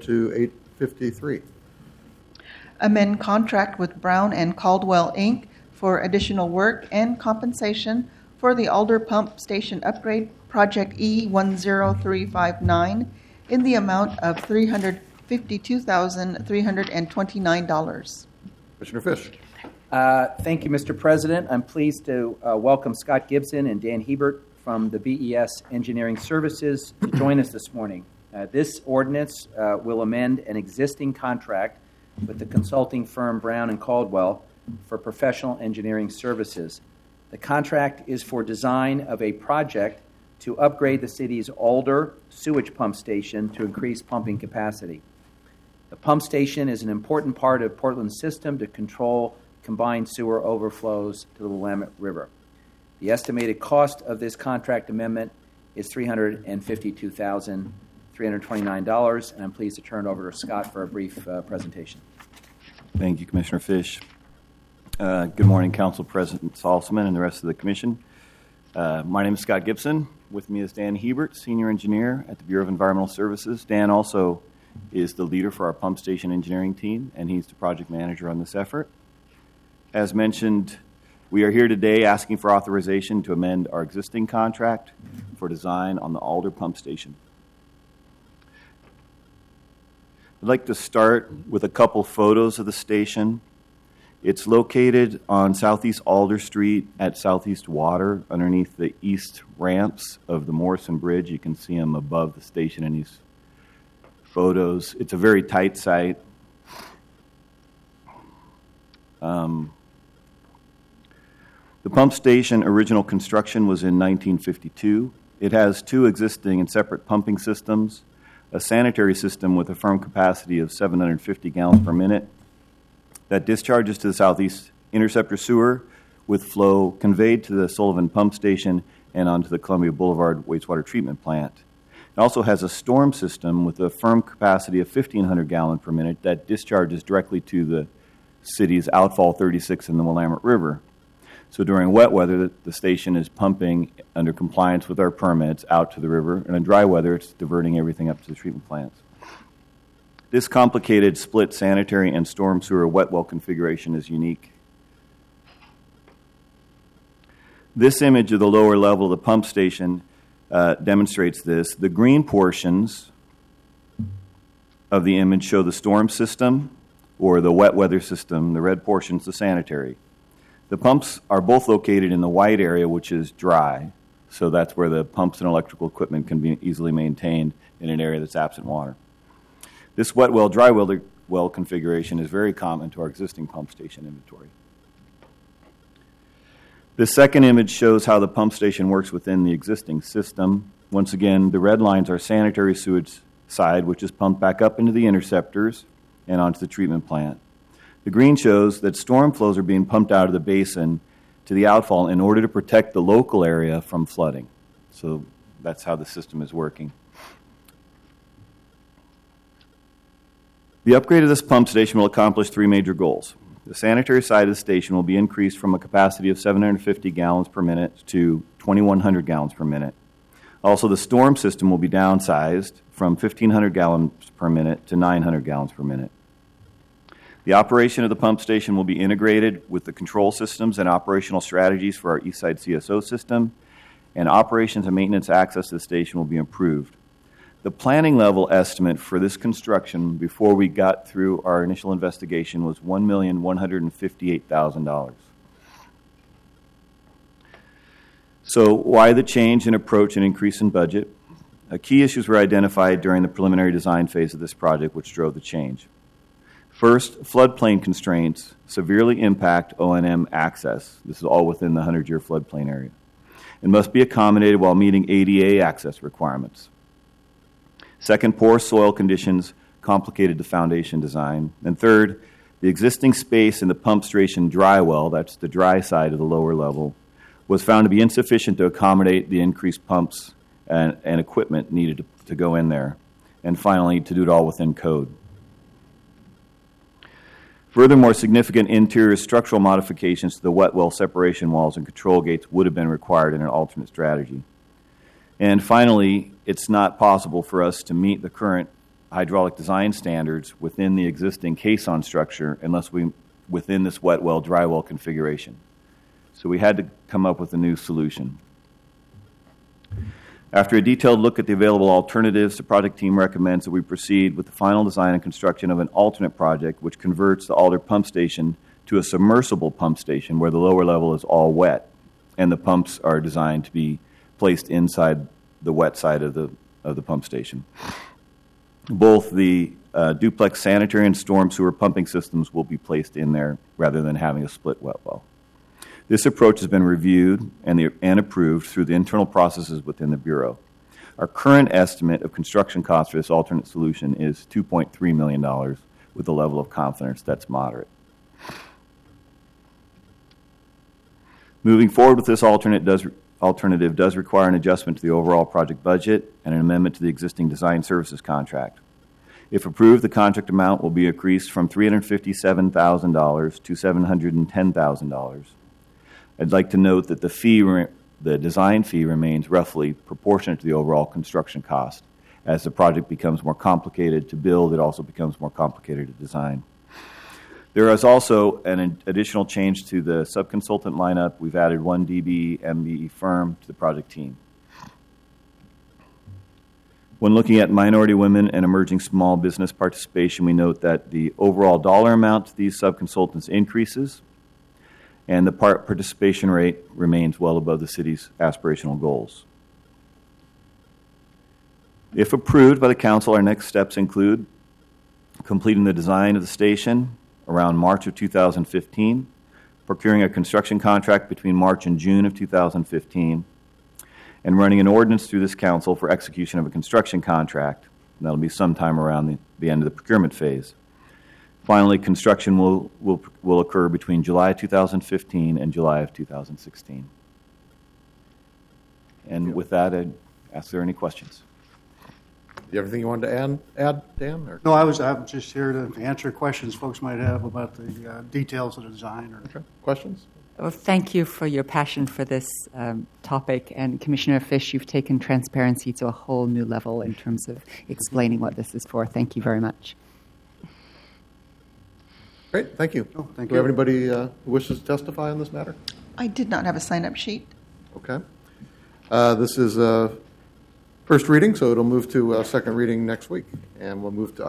to 853. Amend contract with Brown and Caldwell, Inc. for additional work and compensation for the Alder Pump Station Upgrade Project E10359 in the amount of $352,329. Commissioner Fish. Thank you, Mr. President. I'm pleased to welcome Scott Gibson and Dan Hebert from the BES Engineering Services to join us this morning. This ordinance will amend an existing contract with the consulting firm Brown and Caldwell for professional engineering services. The contract is for design of a project to upgrade the city's Alder sewage pump station to increase pumping capacity. The pump station is an important part of Portland's system to control combined sewer overflows to the Willamette River. The estimated cost of this contract amendment is $352,329, and I'm pleased to turn it over to Scott for a brief presentation. Thank you, Commissioner Fish. Good morning, Council President Salzman and the rest of the Commission. My name is Scott Gibson. With me is Dan Hebert, Senior Engineer at the Bureau of Environmental Services. Dan also is the leader for our pump station engineering team, and he's the project manager on this effort. As mentioned, we are here today asking for authorization to amend our existing contract for design on the Alder pump station. I'd like to start with a couple photos of the station. It's located on Southeast Alder Street at Southeast Water underneath the east ramps of the Morrison Bridge. You can see them above the station in these photos. It's a very tight site. The pump station original construction was in 1952. It has two existing and separate pumping systems, a sanitary system with a firm capacity of 750 gallons per minute that discharges to the Southeast Interceptor sewer with flow conveyed to the Sullivan pump station and onto the Columbia Boulevard wastewater treatment plant. It also has a storm system with a firm capacity of 1,500 gallons per minute that discharges directly to the city's outfall 36 in the Willamette River. So during wet weather, the station is pumping under compliance with our permits out to the river, and in dry weather, it's diverting everything up to the treatment plants. This complicated split sanitary and storm sewer wet well configuration is unique. This image of the lower level of the pump station demonstrates this. The green portions of the image show the storm system or the wet weather system. The red portions, the sanitary. The pumps are both located in the white area, which is dry, so that's where the pumps and electrical equipment can be easily maintained in an area that's absent water. This wet well, dry well configuration is very common to our existing pump station inventory. The second image shows how the pump station works within the existing system. Once again, the red lines are sanitary sewage side, which is pumped back up into the interceptors and onto the treatment plant. The green shows that storm flows are being pumped out of the basin to the outfall in order to protect the local area from flooding. So that's how the system is working. The upgrade of this pump station will accomplish three major goals. The sanitary side of the station will be increased from a capacity of 750 gallons per minute to 2,100 gallons per minute. Also, the storm system will be downsized from 1,500 gallons per minute to 900 gallons per minute. The operation of the pump station will be integrated with the control systems and operational strategies for our Eastside CSO system, and operations and maintenance access to the station will be improved. The planning level estimate for this construction before we got through our initial investigation was $1,158,000. So why the change in approach and increase in budget? Key issues were identified during the preliminary design phase of this project, which drove the change. First, floodplain constraints severely impact O&M access. This is all within the 100-year floodplain area. It must be accommodated while meeting ADA access requirements. Second, poor soil conditions complicated the foundation design. And third, the existing space in the pump station dry well, that's the dry side of the lower level, was found to be insufficient to accommodate the increased pumps and equipment needed to go in there. And finally, to do it all within code. Furthermore, significant interior structural modifications to the wet well separation walls and control gates would have been required in an alternate strategy. And finally, it's not possible for us to meet the current hydraulic design standards within the existing caisson structure within this wet well, dry well configuration. So we had to come up with a new solution. After a detailed look at the available alternatives, the project team recommends that we proceed with the final design and construction of an alternate project which converts the Alder pump station to a submersible pump station where the lower level is all wet and the pumps are designed to be placed inside the wet side of the pump station. Both the duplex sanitary and storm sewer pumping systems will be placed in there rather than having a split wet well. This approach has been reviewed and approved through the internal processes within the Bureau. Our current estimate of construction costs for this alternate solution is $2.3 million with a level of confidence that's moderate. Moving forward with this alternative does require an adjustment to the overall project budget and an amendment to the existing design services contract. If approved, the contract amount will be increased from $357,000 to $710,000. I'd like to note that the design fee remains roughly proportionate to the overall construction cost. As the project becomes more complicated to build, it also becomes more complicated to design. There is also an additional change to the subconsultant lineup. We've added one DB MBE firm to the project team. When looking at minority women and emerging small business participation, we note that the overall dollar amount to these subconsultants increases, and the participation rate remains well above the city's aspirational goals. If approved by the council, our next steps include completing the design of the station around March of 2015, procuring a construction contract between March and June of 2015, and running an ordinance through this council for execution of a construction contract. And that'll be sometime around the end of the procurement phase. Finally, construction will occur between July 2015 and July of 2016. And with that, I'd ask if there are any questions. Do you have anything you wanted to add Dan? Or? No, I'm just here to answer questions folks might have about the details of the design. Okay. Questions? Well, thank you for your passion for this topic. And Commissioner Fish, you've taken transparency to a whole new level in terms of explaining what this is for. Thank you very much. Great. Thank you. Oh, thank Do we have you. anybody who wishes to testify on this matter? I did not have a sign-up sheet. Okay. This is first reading, so it'll move to second reading next week. And we'll move to